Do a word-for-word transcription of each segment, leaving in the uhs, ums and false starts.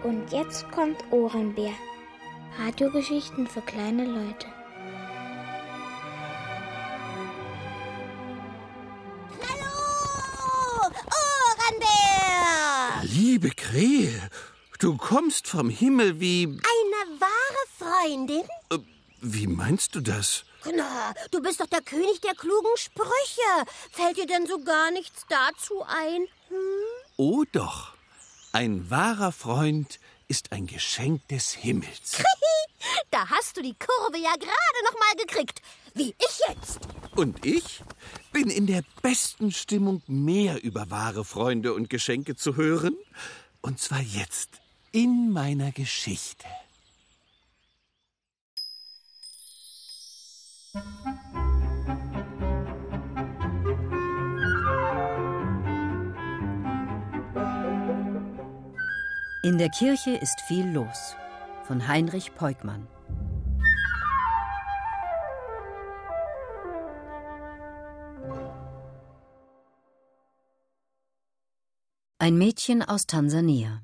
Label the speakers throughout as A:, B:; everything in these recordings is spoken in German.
A: Und jetzt kommt Ohrenbär. Radiogeschichten für kleine Leute.
B: Hallo, Ohrenbär!
C: Liebe Krähe, du kommst vom Himmel wie...
B: Eine wahre Freundin?
C: Äh, wie meinst du das?
B: Na, du bist doch der König der klugen Sprüche. Fällt dir denn so gar nichts dazu ein? Hm?
C: Oh doch, ein wahrer Freund ist ein Geschenk des Himmels.
B: Da hast du die Kurve ja gerade noch mal gekriegt. Wie ich jetzt.
C: Und ich bin in der besten Stimmung, mehr über wahre Freunde und Geschenke zu hören. Und zwar jetzt in meiner Geschichte.
D: In der Kirche ist viel los. Von Heinrich Peukmann. Ein Mädchen aus Tansania.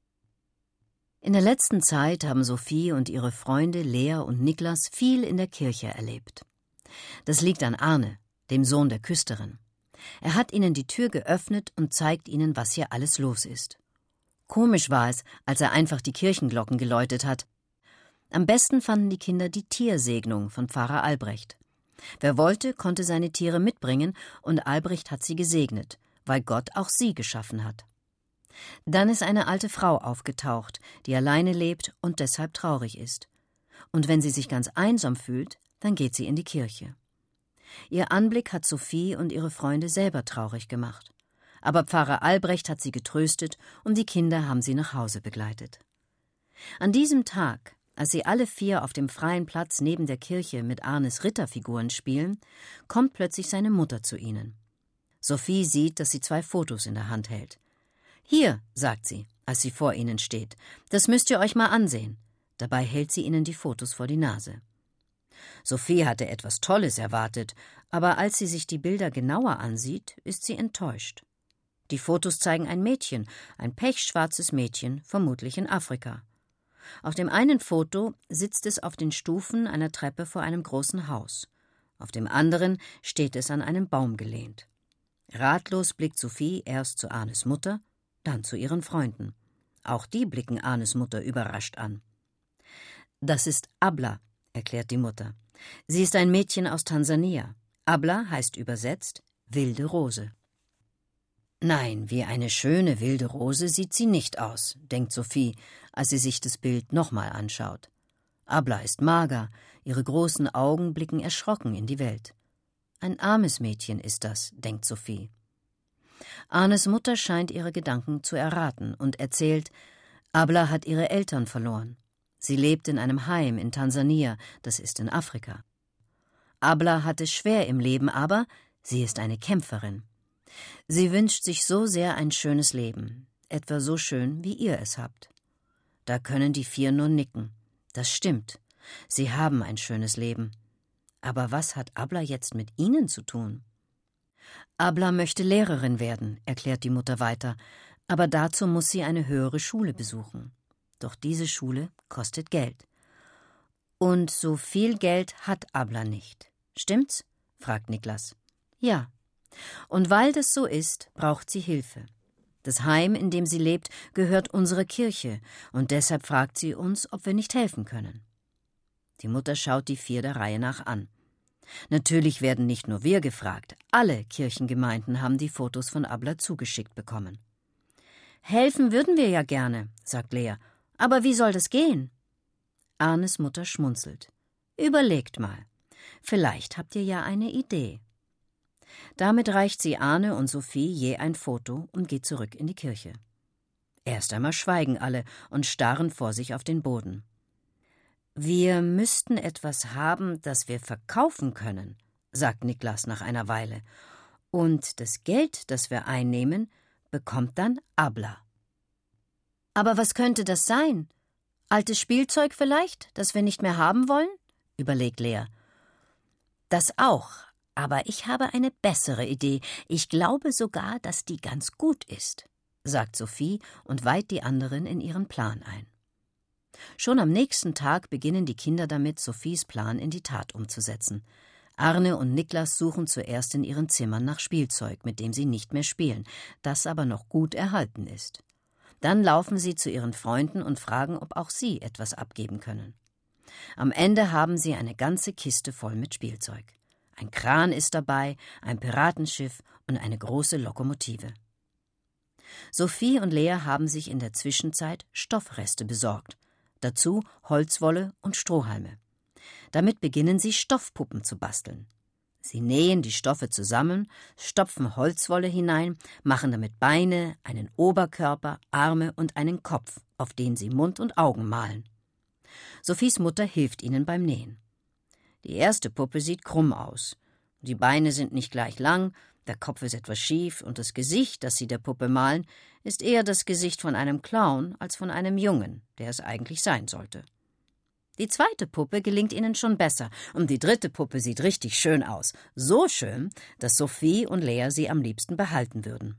D: In der letzten Zeit haben Sophie und ihre Freunde Lea und Niklas viel in der Kirche erlebt. Das liegt an Arne, dem Sohn der Küsterin. Er hat ihnen die Tür geöffnet und zeigt ihnen, was hier alles los ist. Komisch war es, als er einfach die Kirchenglocken geläutet hat. Am besten fanden die Kinder die Tiersegnung von Pfarrer Albrecht. Wer wollte, konnte seine Tiere mitbringen, und Albrecht hat sie gesegnet, weil Gott auch sie geschaffen hat. Dann ist eine alte Frau aufgetaucht, die alleine lebt und deshalb traurig ist. Und wenn sie sich ganz einsam fühlt, dann geht sie in die Kirche. Ihr Anblick hat Sophie und ihre Freunde selber traurig gemacht. Aber Pfarrer Albrecht hat sie getröstet und die Kinder haben sie nach Hause begleitet. An diesem Tag, als sie alle vier auf dem freien Platz neben der Kirche mit Arnes Ritterfiguren spielen, kommt plötzlich seine Mutter zu ihnen. Sophie sieht, dass sie zwei Fotos in der Hand hält. »Hier«, sagt sie, als sie vor ihnen steht, »das müsst ihr euch mal ansehen.« Dabei hält sie ihnen die Fotos vor die Nase. Sophie hatte etwas Tolles erwartet, aber als sie sich die Bilder genauer ansieht, ist sie enttäuscht. Die Fotos zeigen ein Mädchen, ein pechschwarzes Mädchen, vermutlich in Afrika. Auf dem einen Foto sitzt es auf den Stufen einer Treppe vor einem großen Haus. Auf dem anderen steht es an einen Baum gelehnt. Ratlos blickt Sophie erst zu Arnes Mutter, dann zu ihren Freunden. Auch die blicken Arnes Mutter überrascht an. »Das ist Abla«, erklärt die Mutter. »Sie ist ein Mädchen aus Tansania. Abla heißt übersetzt wilde Rose.« Nein, wie eine schöne wilde Rose sieht sie nicht aus, denkt Sophie, als sie sich das Bild nochmal anschaut. Abla ist mager, ihre großen Augen blicken erschrocken in die Welt. Ein armes Mädchen ist das, denkt Sophie. Arnes Mutter scheint ihre Gedanken zu erraten und erzählt, Abla hat ihre Eltern verloren. Sie lebt in einem Heim in Tansania, das ist in Afrika. Abla hat es schwer im Leben, aber sie ist eine Kämpferin. Sie wünscht sich so sehr ein schönes Leben, etwa so schön, wie ihr es habt. Da können die vier nur nicken. Das stimmt. Sie haben ein schönes Leben. Aber was hat Abla jetzt mit ihnen zu tun? Abla möchte Lehrerin werden, erklärt die Mutter weiter, aber dazu muss sie eine höhere Schule besuchen. Doch diese Schule kostet Geld. Und so viel Geld hat Abla nicht. Stimmt's? Fragt Niklas. Ja. Und weil das so ist, braucht sie Hilfe. Das Heim, in dem sie lebt, gehört unserer Kirche, und deshalb fragt sie uns, ob wir nicht helfen können. Die Mutter schaut die vier der Reihe nach an. Natürlich werden nicht nur wir gefragt, alle Kirchengemeinden haben die Fotos von Abla zugeschickt bekommen. »Helfen würden wir ja gerne«, sagt Lea, »aber wie soll das gehen?« Arnes Mutter schmunzelt. »Überlegt mal, vielleicht habt ihr ja eine Idee.« Damit reicht sie Arne und Sophie je ein Foto und geht zurück in die Kirche. Erst einmal schweigen alle und starren vor sich auf den Boden. »Wir müssten etwas haben, das wir verkaufen können«, sagt Niklas nach einer Weile. »Und das Geld, das wir einnehmen, bekommt dann Abla.« »Aber was könnte das sein? Altes Spielzeug vielleicht, das wir nicht mehr haben wollen?« überlegt Lea. »Das auch, aber ich habe eine bessere Idee. Ich glaube sogar, dass die ganz gut ist.« sagt Sophie und weiht die anderen in ihren Plan ein. Schon am nächsten Tag beginnen die Kinder damit, Sophies Plan in die Tat umzusetzen. Arne und Niklas suchen zuerst in ihren Zimmern nach Spielzeug, mit dem sie nicht mehr spielen, das aber noch gut erhalten ist. Dann laufen sie zu ihren Freunden und fragen, ob auch sie etwas abgeben können. Am Ende haben sie eine ganze Kiste voll mit Spielzeug. Ein Kran ist dabei, ein Piratenschiff und eine große Lokomotive. Sophie und Lea haben sich in der Zwischenzeit Stoffreste besorgt. Dazu Holzwolle und Strohhalme. Damit beginnen sie, Stoffpuppen zu basteln. Sie nähen die Stoffe zusammen, stopfen Holzwolle hinein, machen damit Beine, einen Oberkörper, Arme und einen Kopf, auf den sie Mund und Augen malen. Sophies Mutter hilft ihnen beim Nähen. Die erste Puppe sieht krumm aus. Die Beine sind nicht gleich lang, der Kopf ist etwas schief und das Gesicht, das sie der Puppe malen, ist eher das Gesicht von einem Clown als von einem Jungen, der es eigentlich sein sollte. Die zweite Puppe gelingt ihnen schon besser und die dritte Puppe sieht richtig schön aus. So schön, dass Sophie und Lea sie am liebsten behalten würden.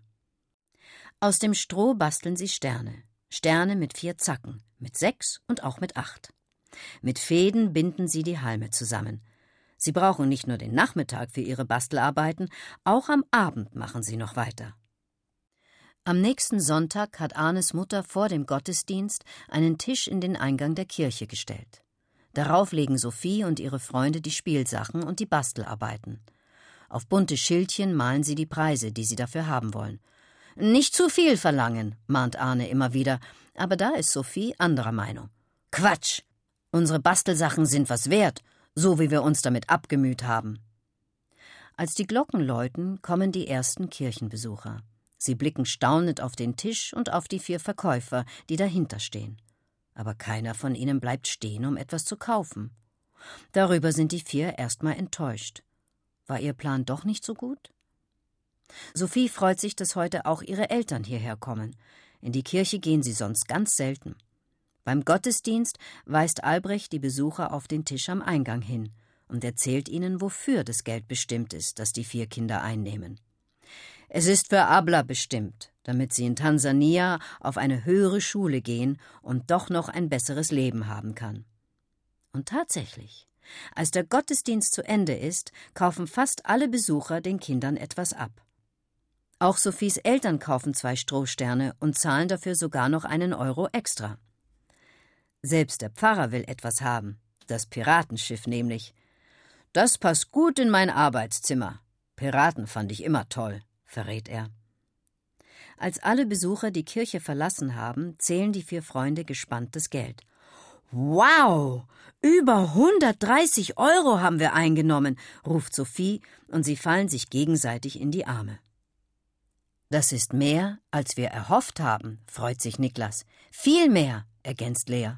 D: Aus dem Stroh basteln sie Sterne. Sterne mit vier Zacken, mit sechs und auch mit acht. Mit Fäden binden sie die Halme zusammen. Sie brauchen nicht nur den Nachmittag für ihre Bastelarbeiten, auch am Abend machen sie noch weiter. Am nächsten Sonntag hat Arnes Mutter vor dem Gottesdienst einen Tisch in den Eingang der Kirche gestellt. Darauf legen Sophie und ihre Freunde die Spielsachen und die Bastelarbeiten. Auf bunte Schildchen malen sie die Preise, die sie dafür haben wollen. »Nicht zu viel verlangen«, mahnt Arne immer wieder, aber da ist Sophie anderer Meinung. »Quatsch! Unsere Bastelsachen sind was wert, so wie wir uns damit abgemüht haben.« Als die Glocken läuten, kommen die ersten Kirchenbesucher. Sie blicken staunend auf den Tisch und auf die vier Verkäufer, die dahinter stehen. Aber keiner von ihnen bleibt stehen, um etwas zu kaufen. Darüber sind die vier erstmal enttäuscht. War ihr Plan doch nicht so gut? Sophie freut sich, dass heute auch ihre Eltern hierher kommen. In die Kirche gehen sie sonst ganz selten. Beim Gottesdienst weist Albrecht die Besucher auf den Tisch am Eingang hin und erzählt ihnen, wofür das Geld bestimmt ist, das die vier Kinder einnehmen. Es ist für Abla bestimmt, damit sie in Tansania auf eine höhere Schule gehen und doch noch ein besseres Leben haben kann. Und tatsächlich, als der Gottesdienst zu Ende ist, kaufen fast alle Besucher den Kindern etwas ab. Auch Sophies Eltern kaufen zwei Strohsterne und zahlen dafür sogar noch einen Euro extra. Selbst der Pfarrer will etwas haben, das Piratenschiff nämlich. »Das passt gut in mein Arbeitszimmer. Piraten fand ich immer toll«, verrät er. Als alle Besucher die Kirche verlassen haben, zählen die vier Freunde gespannt das Geld. »Wow! Über hundertdreißig Euro haben wir eingenommen«, ruft Sophie, und sie fallen sich gegenseitig in die Arme. »Das ist mehr, als wir erhofft haben«, freut sich Niklas. »Viel mehr«, ergänzt Lea.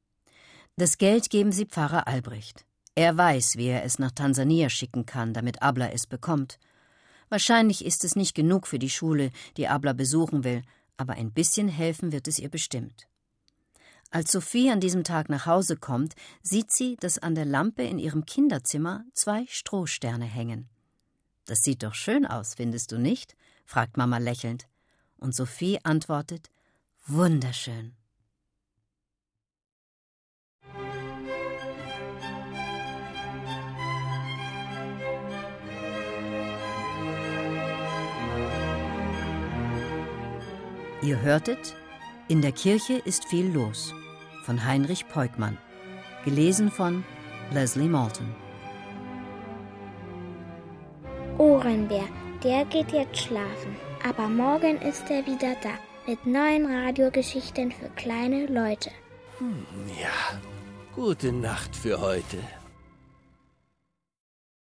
D: Das Geld geben sie Pfarrer Albrecht. Er weiß, wie er es nach Tansania schicken kann, damit Abla es bekommt. Wahrscheinlich ist es nicht genug für die Schule, die Abla besuchen will, aber ein bisschen helfen wird es ihr bestimmt. Als Sophie an diesem Tag nach Hause kommt, sieht sie, dass an der Lampe in ihrem Kinderzimmer zwei Strohsterne hängen. »Das sieht doch schön aus, findest du nicht?« fragt Mama lächelnd. Und Sophie antwortet, »Wunderschön.« Ihr hörtet »In der Kirche ist viel los« von Heinrich Peukmann, gelesen von Leslie Malton.
A: Ohrenbär, der geht jetzt schlafen, aber morgen ist er wieder da mit neuen Radiogeschichten für kleine Leute.
C: Hm, ja, gute Nacht für heute.